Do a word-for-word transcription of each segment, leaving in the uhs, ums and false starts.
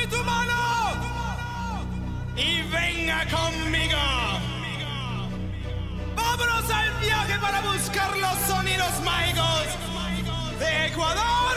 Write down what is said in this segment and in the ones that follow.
tu mano y venga conmigo. Vámonos al viaje para buscar los sonidos mágicos de Ecuador.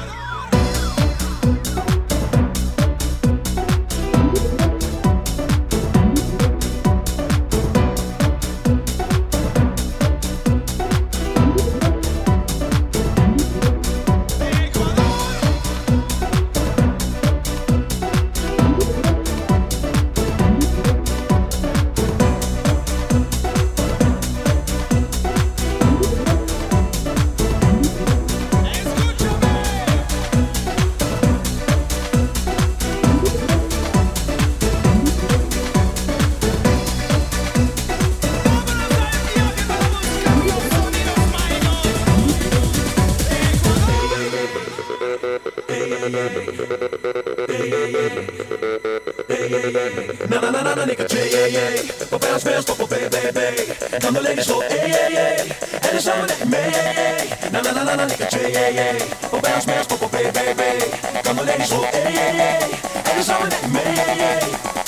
Na na na na na nigga, yeah yeah yeah. På bærs med os, på bag bag bag. Kom nu længe slå, yeah yeah yeah. Er det sammen med mig? Na na na na na nigga, yeah yeah yeah. På bærs med os, på bag bag bag. Kom nu længe slå, yeah yeah yeah. Er det sammen med mig?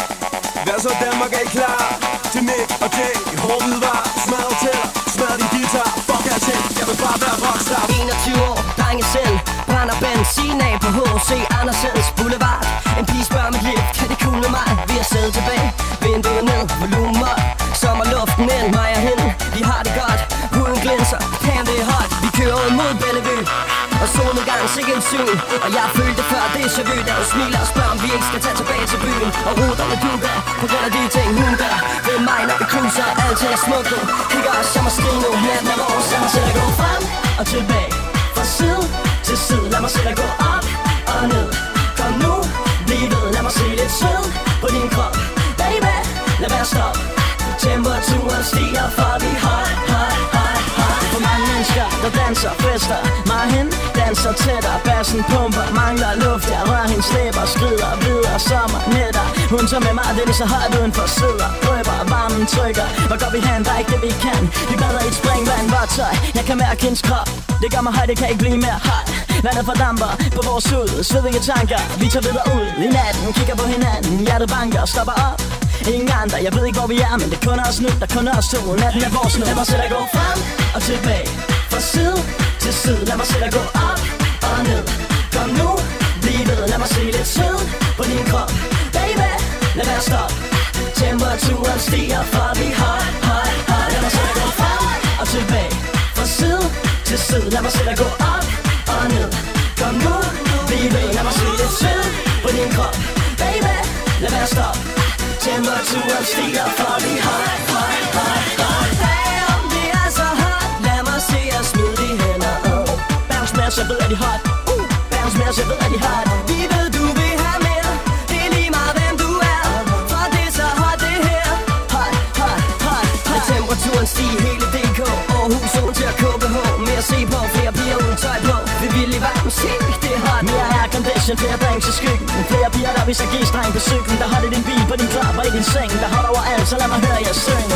Vær så Danmark, er I klar til Nick og Jay? Hårde var, smadre tæller, smadre din guitar. Fuck jer til, jeg vil bare være rockstar. enogtyve år, drenge selv, brænder benzin af på H C Andersens Boulevard. En pige spørger mit liv, kan det kugle mig? Vi har siddet tilbage, vinduet ned, volumen op. Sommerluften ind, mig og hende, vi har det godt. Huden glinser, damn det er hot. Vi kører ud mod Bellevue, og solnedgang sikke en syn. Og jeg følte før det er så vødt, da hun smiler og spørger om vi ikke skal tage tilbage til byen. Og ruterne dukker, på grund af de ting hun gør. Ved mig når vi cruiser, alting er smukt nu. Kigger os som at skrive nu, natten er vores. Lad mig se dig gå frem og tilbage, fra side til side. Lad mig se dig gå op og ned. Kom nu, bliv ved, lad mig se lidt sød på din krop. Baby, lad være stop. Temperaturen stiger, for vi hot, hot, hot, hot. For mange mennesker, der danser, fester. Mig og hende danser tættere. Bassen pumper, mangler luft. Jeg rører hende, slæber, skrider videre. Sommer, nætter. Hun tager med mig, det er så højt udenfor. Sidder, drøber, varmen trykker. Hvor går vi hen, der er ikke det vi kan. Vi bader i et springvand, vådt tøj. Jeg kan mærke hendes krop. Det gør mig højt, det kan ikke blive mere hot. Vandet fordamper på vores hud. Svedige tanker, vi tager videre ud i natten. Kigger på hinanden, hjertet banker, stopper op. Ingen andre, jeg ved ikke hvor vi er, men det er kun os nu, der kun os to. Natten er vores nu. Lad mig se dig gå frem og tilbage, fra side til side. Lad mig se dig gå op og ned. Kom nu, bliv ved, lad mig se lidt sød på din krop. Baby, lad være stop. Temperaturen stiger, for vi hot, hot, hot. Lad mig se dig gå frem og tilbage, fra side til side. Lad mig se dig gå op og ned. Kom nu, bliv ved, lad mig se lidt sød på din krop. Baby, lad være stop. Temperaturen stiger, for vi hot, hot, hot, hot. Damn, det er så hot. Lad mig se jer smide de hænder op. Bounce med os, jeg ved, at de hot. uh. Bounce med os, jeg ved, at de hot. Vi ved, du vil have mere. Det er lige meget, hvem du er. For det er så hot, det her. Hot, hot, hot, hot. Temperaturen stiger hele D K. Aarhus, Oden til at K B H. Mere se på, flere piger uden tøj på. Vi vil i varm musik, det er hot. Mere aircondition, flere drinks i skyggen. Flere piger, der viser G-streng på cyklen. Der holder din bil på din klap og i din seng. Der holder overalt, så lad mig høre jer synge.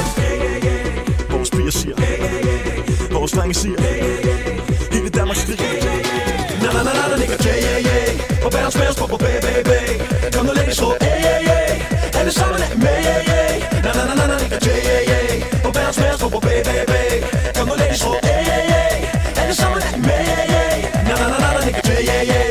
Vores piger siger, vores drenge siger, hele Danmark skriger. Na na na na nigga, yeah yeah yeah. Og bær os med os på bag bag bag. Kom nu længe slå, yeah yeah yeah. Er det sammen med yeah yeah. Na na na na nigga, yeah yeah yeah. Og bær os med os på bag bag bag. Kom nu længe slå, yeah yeah yeah. Er det sammen med yeah yeah. Na na na na nigga, yeah yeah yeah.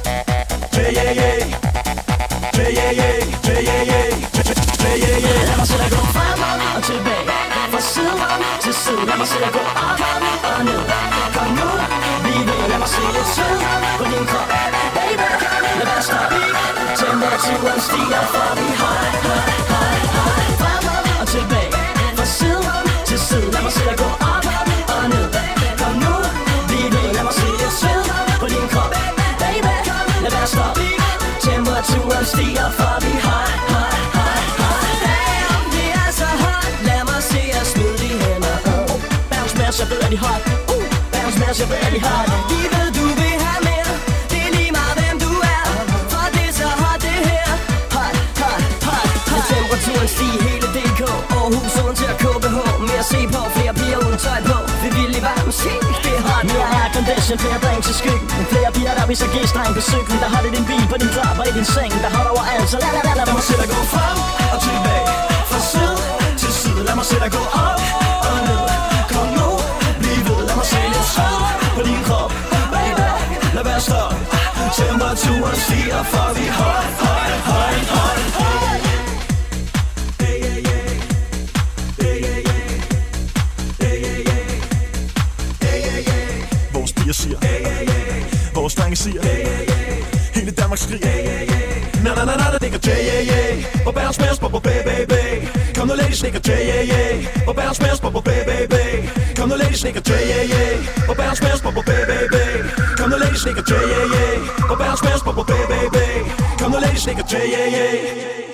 Yeah yeah yeah. Yeah yeah yeah. Yeah yeah yeah. Yeah yeah yeah. Lad mig se dig gå frem og tilbage, fra side til side. Lad mig se dig gå op og ned. Kom nu, bliv ved, lad mig se lidt sød på din krop. Baby, lad være stop. Temperaturen stiger, for vi hot, hot, hot, hot. Frem og tilbage, fra side til side. Lad mig se dig gå op og ned. Kom nu, bliv ved, lad mig se lidt sød på din krop. Baby, lad være stop. Temperaturen stiger, for vi hot, hot, hot, hot. Damn, det er så hot. Lad mig se jer smide de hænder op. Bounce med os, jeg ved, at de hot. uh. Bounce med os, jeg ved, at de hot. Vi ved, du vil have mere. Det er lige meget, hvem du er. For det er så hot, det her. Hot, hot, hot, hot. Temperaturen stiger hele D K. Aarhus, Oden til at K B H. Mere se på, flere piger uden tøj på. Vi vil i varm musik, det er hot. Mere aircondition, flere drinks i skyggen. Flere piger, der hvis jeg G-streng på cyklen, der har det din bil på din trap og i din seng, der holder overalt. Så lad, lad, lad, lad, lad mig se dig gå frem og tilbage, fra side til side. Lad mig se dig gå op og ned. Kom nu, bliv ved, lad mig se lidt sød på din krop, baby. Lad være stop, temperaturen stiger, for vi højt, højt, højt, højt, højt. Vores piger siger, vores drenge siger, hele Danmark skriger. Na na na na, det nikker J-A-A. Hvor bærer smager på på baby. Kom nu ladies, nikker J-A-A. Hvor bærer smager på på baby. Kom nu ladies, nikker J-A-A. Hvor bærer smager på på baby. Kom nu ladies, nikker J-A-A. Hvor bærer smager på på baby. Kom nu ladies, nikker J-A-A.